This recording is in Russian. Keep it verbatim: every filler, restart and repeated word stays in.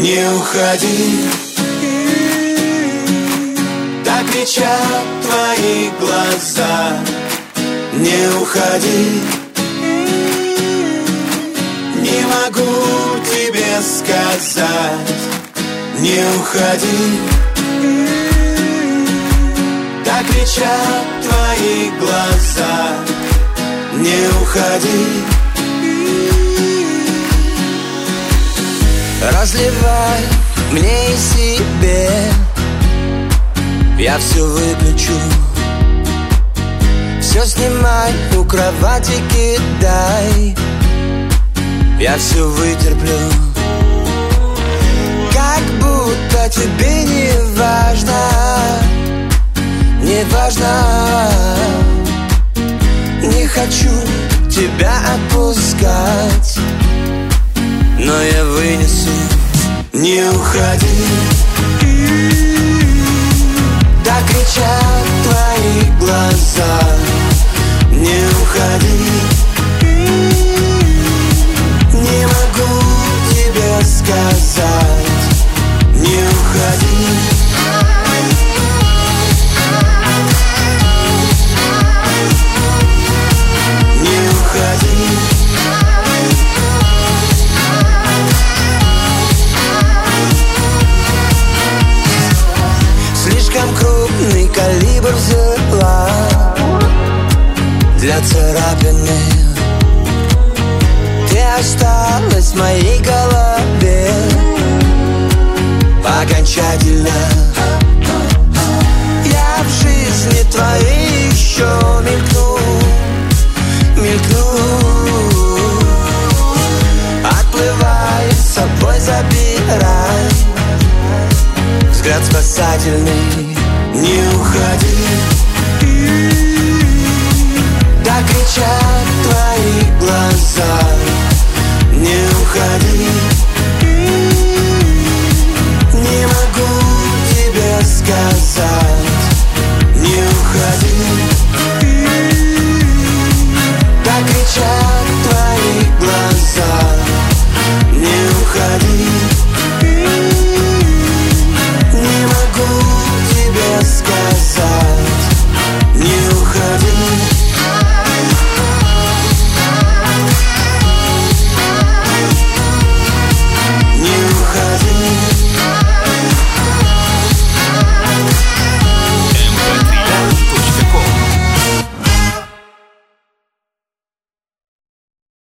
Не уходи, так кричат твои глаза. Не уходи, не могу тебе сказать. Не уходи, так кричат твои глаза. Не уходи. Разливай мне и себе, я все выключу. Все снимай, у кровати кидай, я все вытерплю. Как будто тебе не важно, не важно. Не хочу тебя отпускать, но я вынесу. Не уходи, так кричат твои глаза. не уходи. Не могу тебе сказать. Не уходи. Не уходи. Слишком крупный калибр взяла для царапины. Ты осталась в моей голове окончательно. Я в жизни твоей еще мелькну, мелькну. Отплывай, с собой забирай взгляд спасательный. Не уходи,